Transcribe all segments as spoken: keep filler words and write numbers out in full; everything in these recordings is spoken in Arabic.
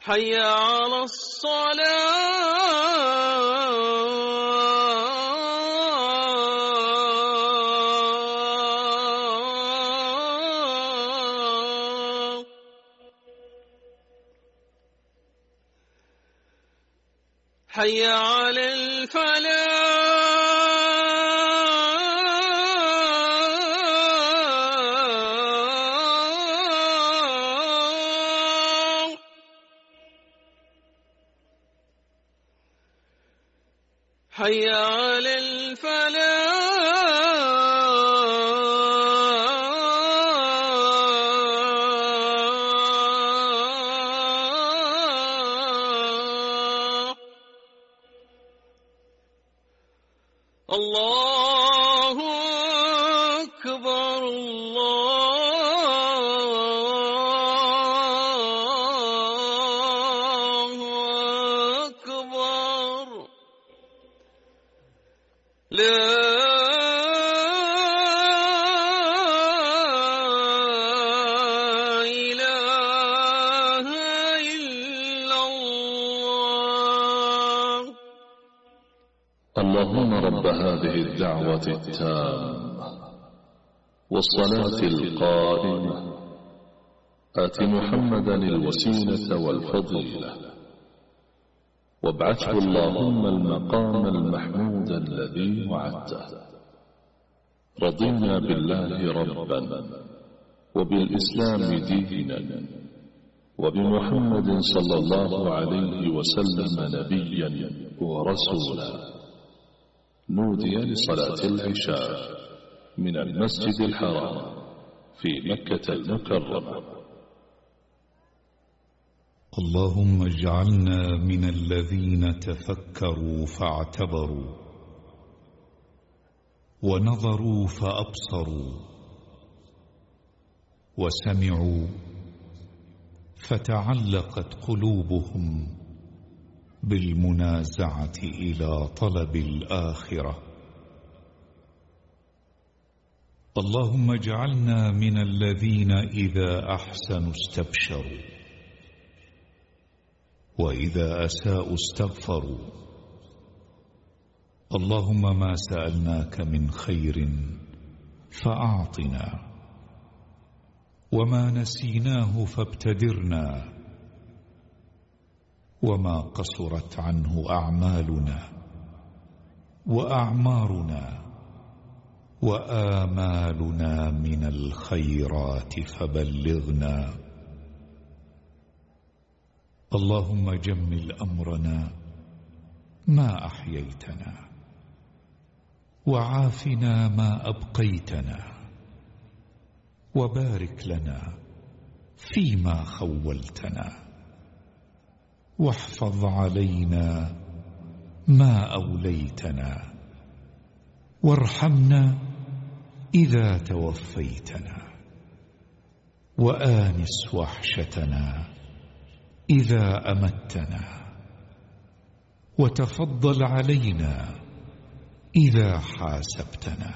حي على الصلاة حي على الفلاح حي على الفلاح. الله أكبر الله أكبر لا إله إلا الله. اللهم رب هذه الدعوة التامة والصلاة القائمة آت محمدا الوسيلة والفضيلة وابعثه اللهم المقام المحمود الذي وعدته. رضينا بالله ربا وبالإسلام دينا وبمحمد صلى الله عليه وسلم نبيا ورسولا. نودي لصلاة العشاء من المسجد الحرام في مكة المكرمة. اللهم اجعلنا من الذين تفكروا فاعتبروا ونظروا فأبصروا وسمعوا فتعلقت قلوبهم بالمنازعة إلى طلب الآخرة. اللهم اجعلنا من الذين إذا أحسنوا استبشروا وإذا أساءوا استغفروا. اللهم ما سألناك من خير فأعطنا وما نسيناه فابتدرنا وما قصرت عنه أعمالنا وأعمارنا وآمالنا من الخيرات فبلغنا. اللهم جمل أمرنا ما أحييتنا وعافنا ما أبقيتنا وبارك لنا فيما خولتنا واحفظ علينا ما أوليتنا وارحمنا إذا توفيتنا وآنس وحشتنا إذا أمتنا وتفضل علينا إذا حاسبتنا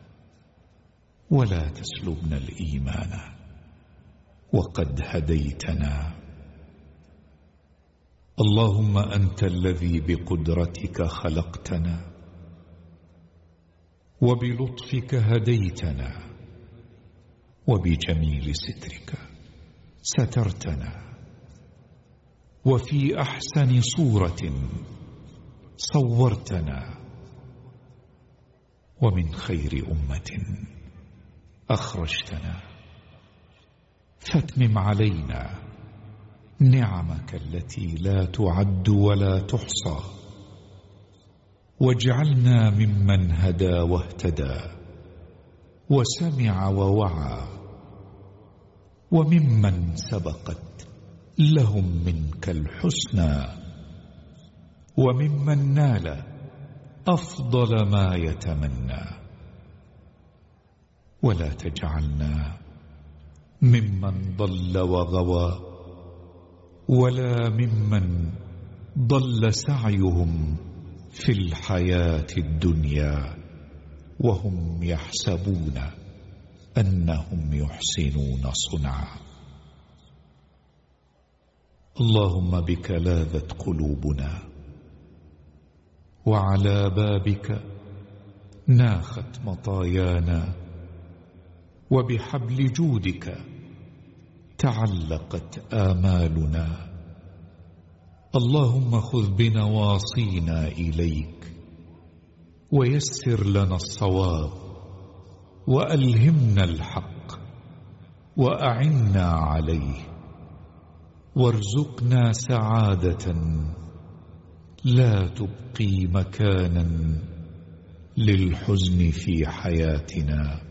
ولا تسلبنا الإيمان وقد هديتنا. اللهم أنت الذي بقدرتك خلقتنا وبلطفك هديتنا وبجميل سترك سترتنا وفي أحسن صورة صورتنا ومن خير أمة أخرجتنا. فاتمم علينا نعمك التي لا تعد ولا تحصى واجعلنا ممن هدى واهتدى وسمع ووعى وممن سبقت لهم منك الحسنى وممن نال أفضل ما يتمنى. ولا تجعلنا ممن ضل وغوى ولا ممن ضل سعيهم في الحياة الدنيا وهم يحسبون أنهم يحسنون صنعا. اللهم بك لاذت قلوبنا، وعلى بابك ناخت مطايانا، وبحبل جودك تعلقت آمالنا. اللهم خذ بنواصينا إليك، ويسر لنا الصواب، وألهمنا الحق، وأعنا عليه، وارزقنا سعادة لا تبقي مكانا للحزن في حياتنا.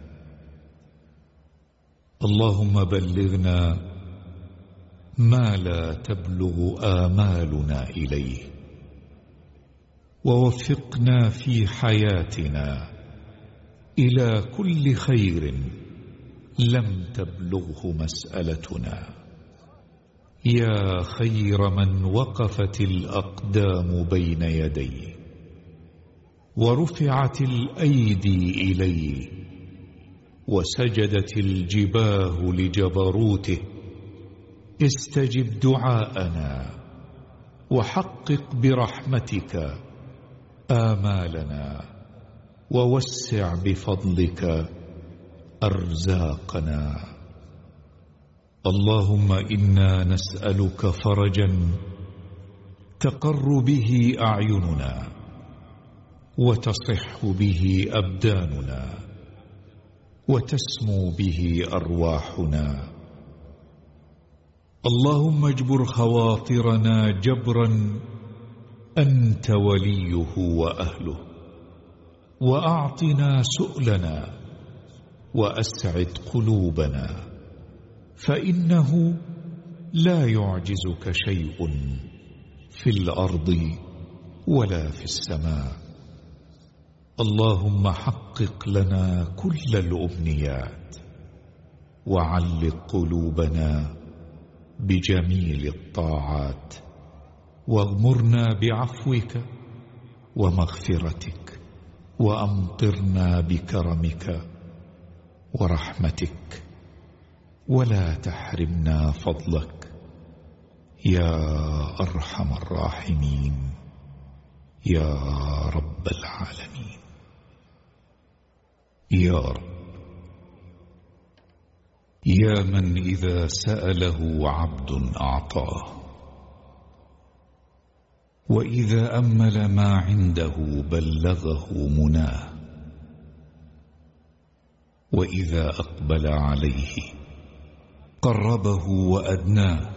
اللهم بلغنا ما لا تبلغ آمالنا إليه، ووفقنا في حياتنا إلى كل خير لم تبلغه مسألتنا، يا خير من وقفت الأقدام بين يديه ورفعت الأيدي إليه وسجدت الجباه لجبروته. استجب دعاءنا، وحقق برحمتك آمالنا، ووسع بفضلك أرزاقنا. اللهم إنا نسألك فرجا تقر به أعيننا، وتصح به أبداننا، وتسمو به أرواحنا. اللهم اجبر خواطرنا جبرا أنت وليه وأهله، وأعطنا سؤلنا، وأسعد قلوبنا، فإنه لا يعجزك شيء في الأرض ولا في السماء. اللهم حقق لنا كل الأمنيات، وعلق قلوبنا بجميل الطاعات، واغمرنا بعفوك ومغفرتك، وأمطرنا بكرمك ورحمتك، ولا تحرمنا فضلك يا أرحم الراحمين يا رب العالمين. يا رب، يا من إذا سأله عبد أعطاه، وإذا أمل ما عنده بلغه مناه، وإذا أقبل عليه قربه وأدناه،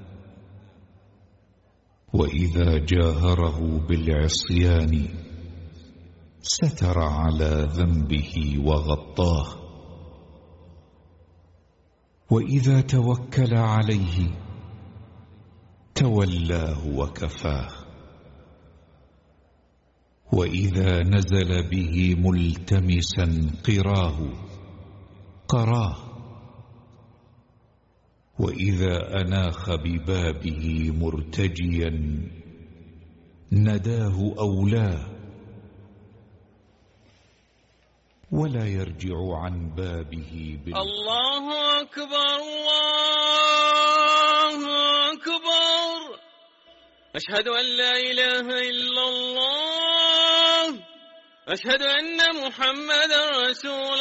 وإذا جاهره بالعصيان ستر على ذنبه وغطاه، وإذا توكل عليه تولاه وكفاه، وإذا نزل به ملتمسا قراه قراه، وإذا أناخ ببابه مرتجيا نداه أولاه، ولا يرجع عن بابه بال... الله أكبر الله أكبر. أشهد أن لا إله إلا الله، أشهد أن محمدا رسول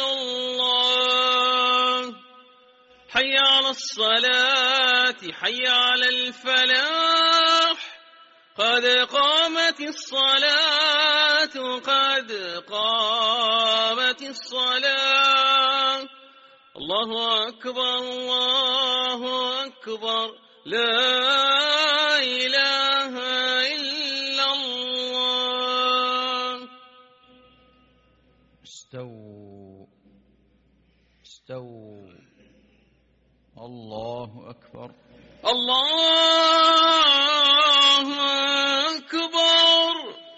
الله. حي على الصلاة، حي على الفلاح، قد قامت الصلاة، قد قامت الصلاة. الله أكبر الله أكبر، لا إله إلا الله. استووا استووا. الله أكبر الله أكبر.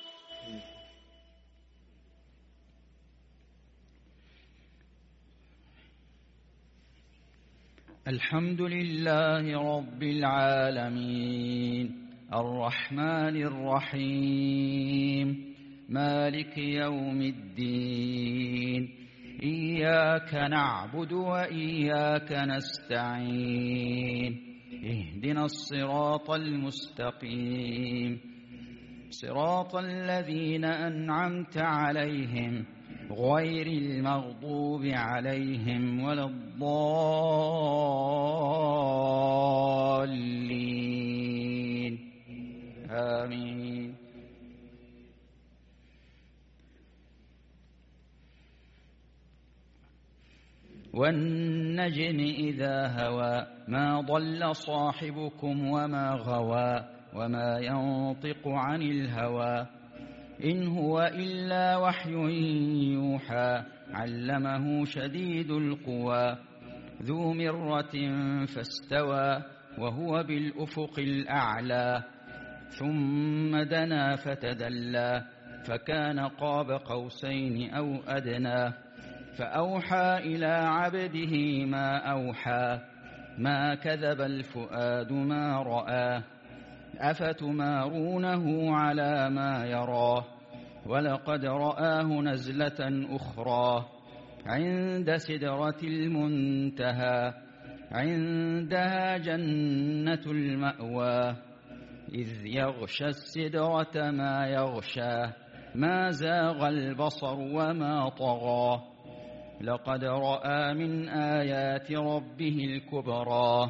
الحمد لله رب العالمين، الرحمن الرحيم، مالك يوم الدين. إياك نعبد وإياك نستعين، اهدنا الصراط المستقيم صراط الذين أنعمت عليهم غير المغضوب عليهم ولا الضالين آمين. والنجم إذا هوى ما ضل صاحبكم وما غوى وما ينطق عن الهوى إن هو إلا وحي يوحى علمه شديد القوى ذو مرة فاستوى وهو بالأفق الأعلى ثم دنا فتدلى فكان قاب قوسين أو أدنى فأوحى إلى عبده ما أوحى ما كذب الفؤاد ما رأى أفتمارونه على ما يرى ولقد رآه نزلة أخرى عند سدرة المنتهى عندها جنة المأوى إذ يغشى السدرة ما يغشى ما زاغ البصر وما طغى لقد رأى من آيات ربه الكبرى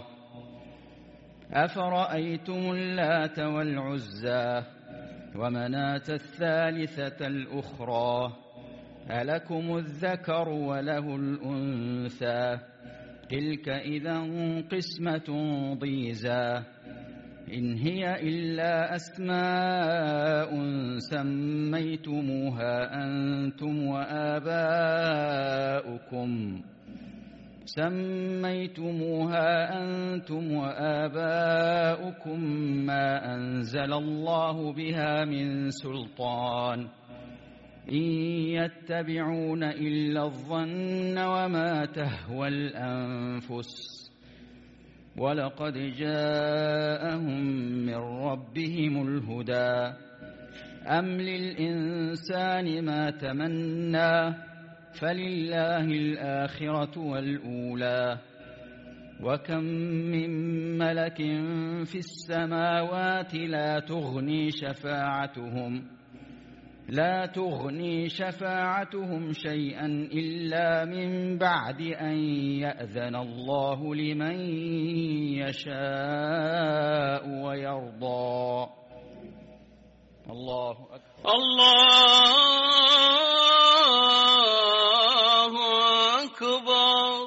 أفرأيتم اللات والعزى ومناة الثالثة الأخرى ألكم الذكر وله الأنثى تلك إذا قسمة ضيزى إن هي إلا أسماء سميتموها أنتم وآباؤكم سميتموها أنتم وآباؤكم ما أنزل الله بها من سلطان إن يتبعون إلا الظن وما تهوى الأنفس ولقد جاءهم من ربهم الهدى أم للإنسان ما تمنى فلله الآخرة والأولى وكم من ملك في السماوات لا تغني شفاعتهم لا تغني شفاعتهم شيئا إلا من بعد أن يأذن الله لمن يشاء ويرضى. الله أكبر. الله أكبر.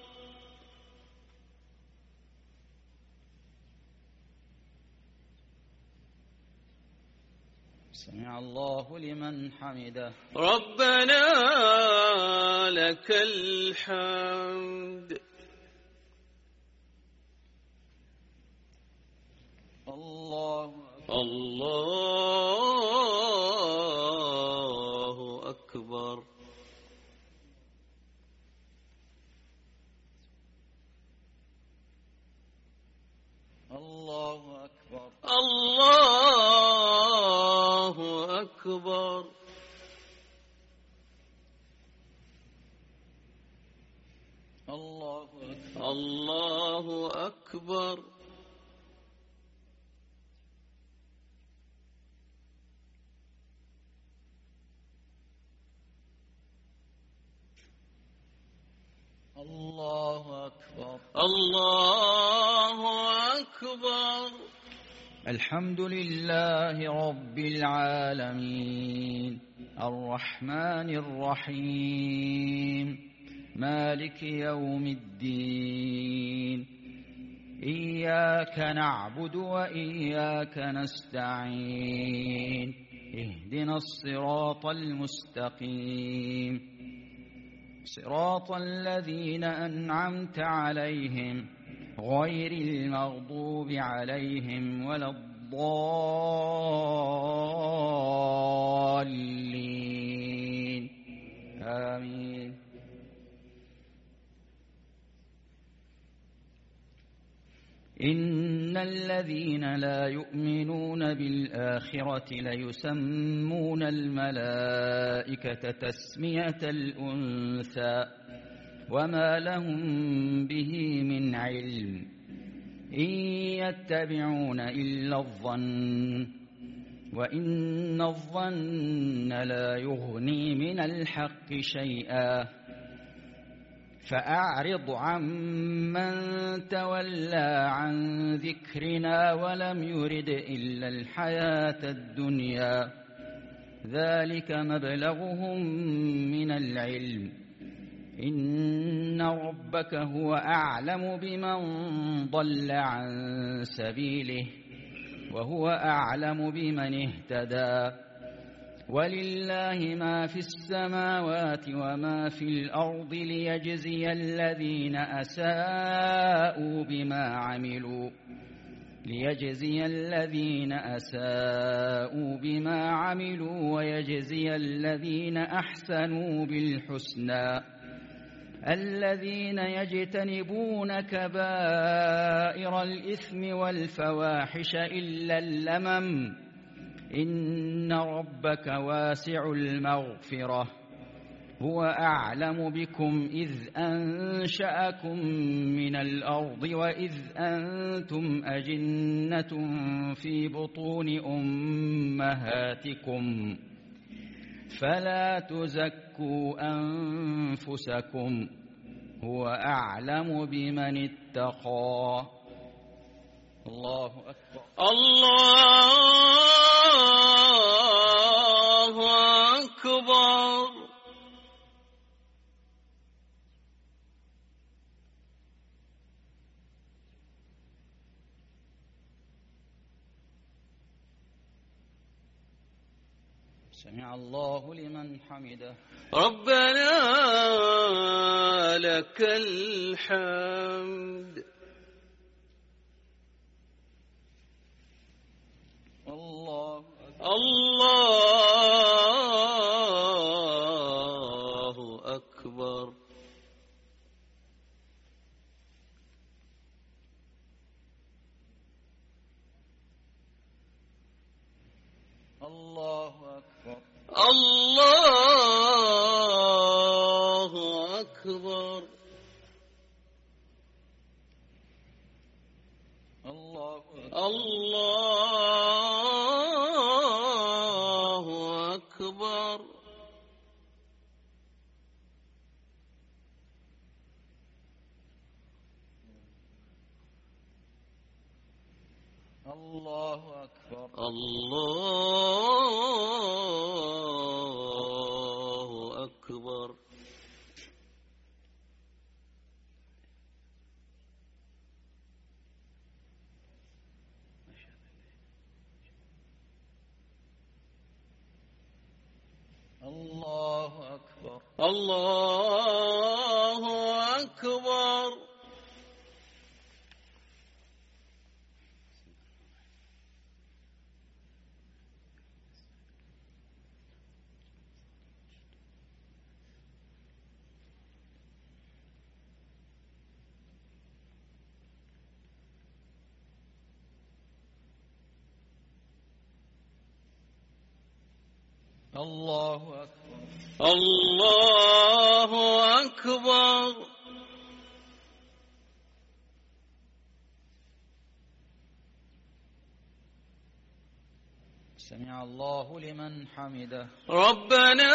سمع الله لمن حمده. ربنا لك الحمد. الله الله أكبر. الله أكبر. الله أكبر. الله أكبر. الله أكبر. الله أكبر. الله أكبر. الحمد لله رب العالمين الرحمن الرحيم مالك يوم الدين إياك نعبد وإياك نستعين اهدنا الصراط المستقيم صراط الذين أنعمت عليهم غير المغضوب عليهم ولا الضالين آمين. إن الذين لا يؤمنون بالآخرة ليسمون الملائكة تسمية الأنثى وما لهم به من علم إن يتبعون إلا الظن وإن الظن لا يغني من الحق شيئا فأعرض عمن تولى عن ذكرنا ولم يرد إلا الحياة الدنيا ذلك مبلغهم من العلم إن ربك هو أعلم بمن ضل عن سبيله وهو أعلم بمن اهتدى ولله ما في السماوات وما في الأرض ليجزي الذين أساءوا بما عملوا ليجزي الذين أساءوا بما عملوا ويجزي الذين أحسنوا بالحسنى الذين يجتنبون كبائر الإثم والفواحش إلا اللمم إن ربك واسع المغفرة هو أعلم بكم إذ أنشأكم من الأرض وإذ أنتم أجنة في بطون أمهاتكم فلا تزكوا أنفسكم هو أعلم بمن اتقى الله أكبر الله أكبر سمع الله لمن حمده ربنا لك الحمد الله الله أكبر الله أكبر الله أكبر الله الله أكبر الله أكبر الله أكبر الله أكبر الله أكبر الله أكبر الله أكبر سمع الله لمن حمده ربنا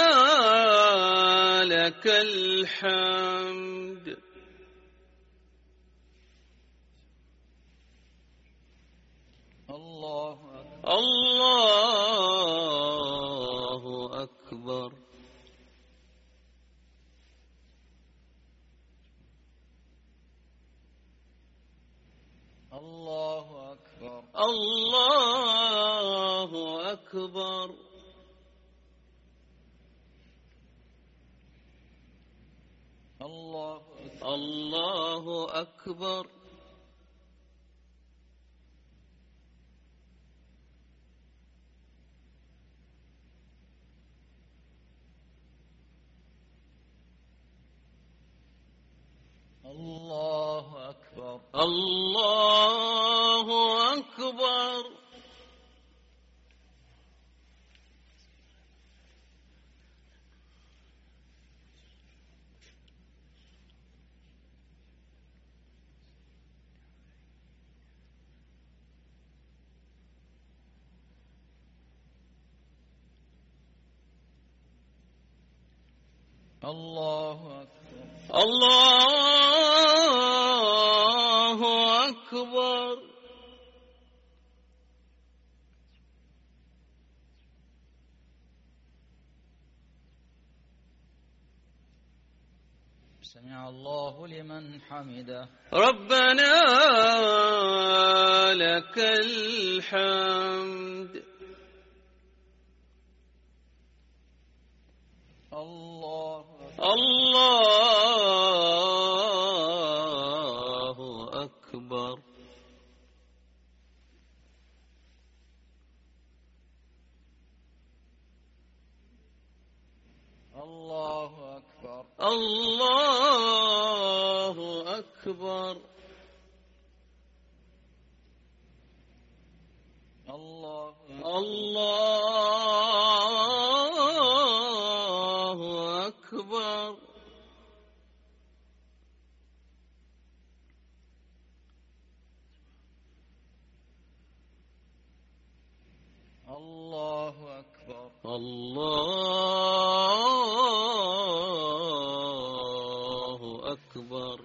لك الحمد الله أكبر الله أكبر الله أكبر الله أكبر الله أكبر الله أكبر الله أكبر الله أكبر الله أكبر. الله أكبر. سمع الله لمن حمده. ربنا لك الحمد. الله الله أكبر. الله أكبر. الله أكبر. الله الله أكبر. الله أكبر. الله أكبر.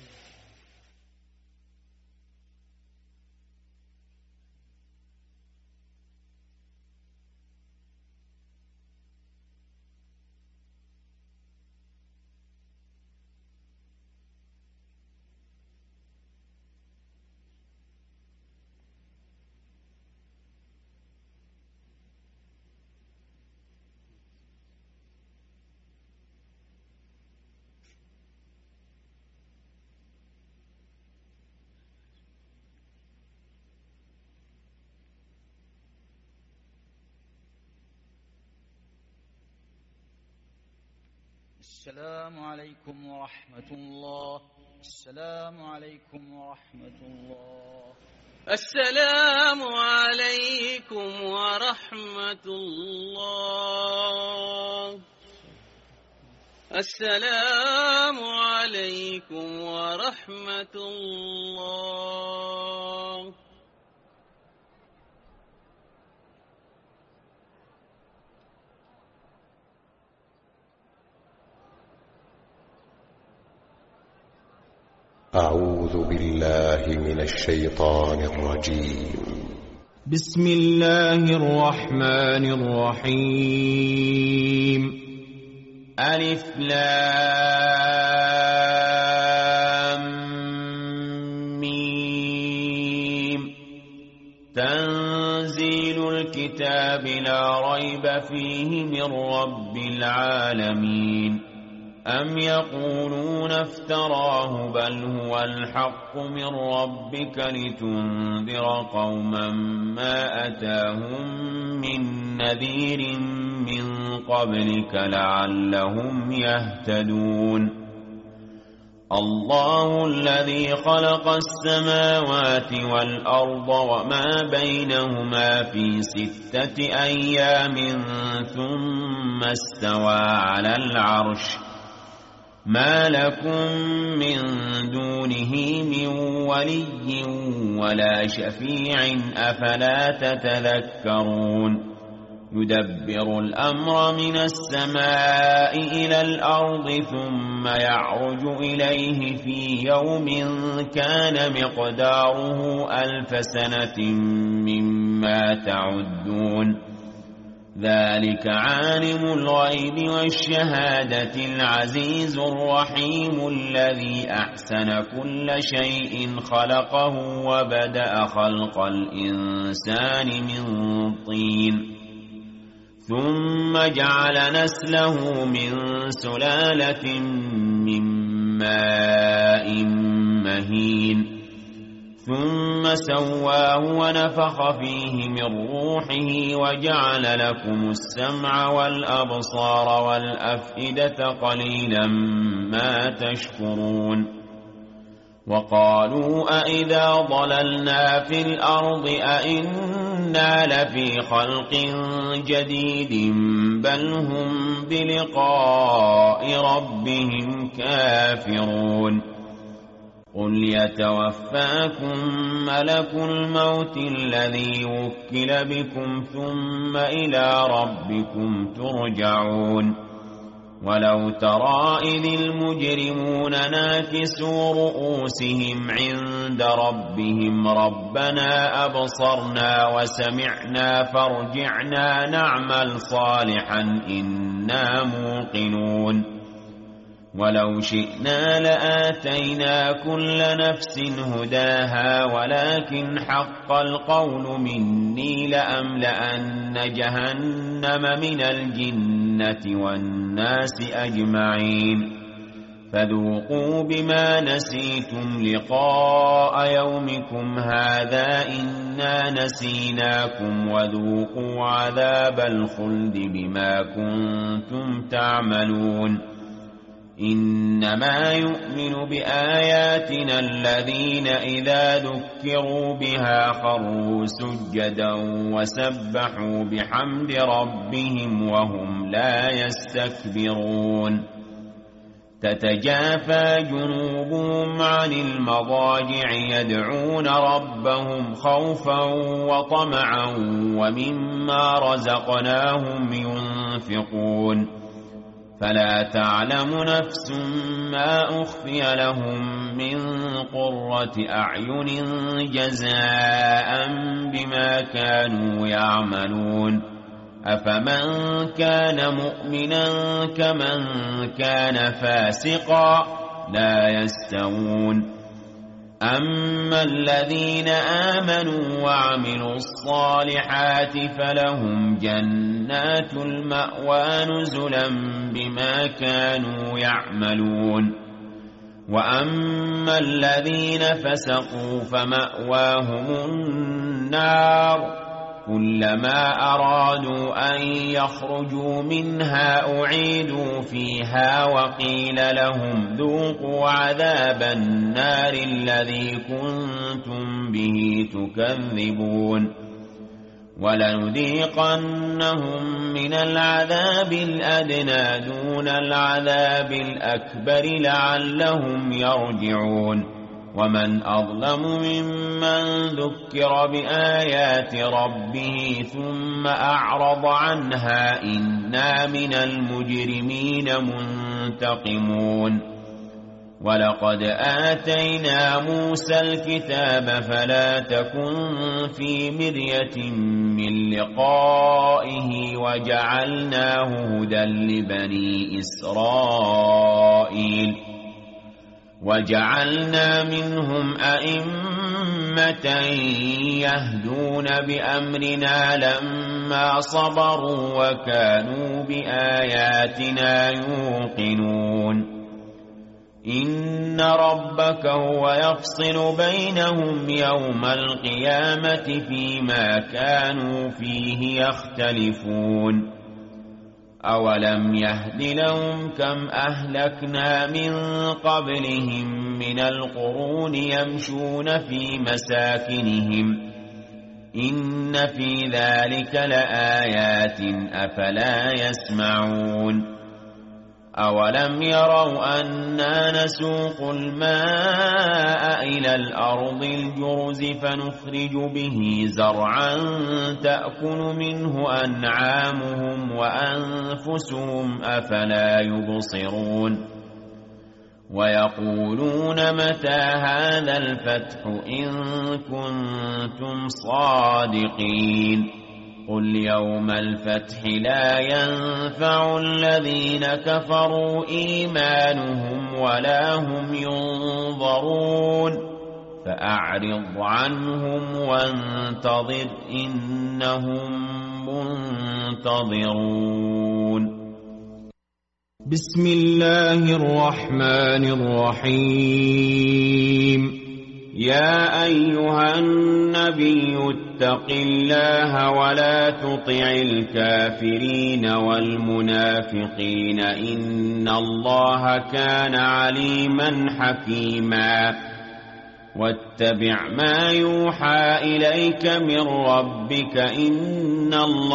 السلام عليكم ورحمة الله. السلام عليكم ورحمة الله. السلام عليكم ورحمة الله. السلام عليكم ورحمة الله. أعوذ بالله من الشيطان الرجيم. بسم الله الرحمن الرحيم. ألف لام ميم. تنزيل الكتاب لا ريب فيه من رب العالمين. أم يقولون افتراه بل هو الحق من ربك لتنذر قوما ما أتاهم من نذير من قبلك لعلهم يهتدون. الله الذي خلق السماوات والأرض وما بينهما في ستة أيام ثم استوى على العرش. ما لكم من دونه من ولي ولا شفيع أفلا تتذكرون. يدبر الأمر من السماء إلى الأرض ثم يعرج إليه في يوم كان مقداره ألف سنة مما تعدون. ذلك عالم الغيب والشهادة العزيز الرحيم الذي أحسن كل شيء خلقه وبدأ خلق الإنسان من طين ثم جعل نسله من سلالة من ماء مهين ثم سواه ونفخ فيه من روحه وجعل لكم السمع والأبصار والأفئدة قليلا ما تشكرون. وقالوا أئذا ضللنا في الأرض أئنا لفي خلق جديد بل هم بلقاء ربهم كافرون. قل يتوفاكم ملك الموت الذي وكل بكم ثم إلى ربكم ترجعون. ولو ترى إذ المجرمون ناكسوا رؤوسهم عند ربهم ربنا أبصرنا وسمعنا فارجعنا نعمل صالحا إنا موقنون ولو شئنا لآتينا كل نفس هداها ولكن حق القول مني لأملأن جهنم من الجنة والناس أجمعين فذوقوا بما نسيتم لقاء يومكم هذا إنا نسيناكم وذوقوا عذاب الخلد بما كنتم تعملون إنما يؤمن بآياتنا الذين إذا ذكروا بها خروا سجدا وسبحوا بحمد ربهم وهم لا يستكبرون تتجافى جنوبهم عن المضاجع يدعون ربهم خوفا وطمعا ومما رزقناهم ينفقون فلا تعلم نفس ما أخفي لهم من قرة أعين جزاء بما كانوا يعملون أفمن كان مؤمنا كمن كان فاسقا لا يستوون أما الذين آمنوا وعملوا الصالحات فلهم جنات المأوى نزلا بما كانوا يعملون وأما الذين فسقوا فمأواهم النار كلما أرادوا أن يخرجوا منها أعيدوا فيها وقيل لهم ذوقوا عذاب النار الذي كنتم به تكذبون ولنذيقنهم من العذاب الأدنى دون العذاب الأكبر لعلهم يرجعون ومن أظلم ممن ذكر بآيات ربه ثم أعرض عنها إنا من المجرمين منتقمون ولقد آتينا موسى الكتاب فلا تكن في مرية من لقائه وجعلناه هدى لبني إسرائيل وجعلنا منهم أئمة يهدون بأمرنا لما صبروا وكانوا بآياتنا يوقنون إن ربك هو يفصل بينهم يوم القيامة فيما كانوا فيه يختلفون أولم يهد لهم كم أهلكنا من قبلهم من القرون يمشون في مساكنهم إن في ذلك لآيات أفلا يسمعون أولم يروا أنا نسوق الماء إلى الأرض الجرز فنخرج به زرعا تأكل منه أنعامهم وأنفسهم أفلا يبصرون ويقولون متى هذا الفتح إن كنتم صادقين قل يوم الفتح لا ينفع الذين كفروا إيمانهم ولا هم ينظرون فأعرض عنهم وانتظر إنهم منتظرون بسم الله الرحمن الرحيم يا أيها النبي اتق الله ولا تطع الكافرين والمنافقين إن الله كان عليما حكيما واتبع ما يوحى إليك من ربك إن الله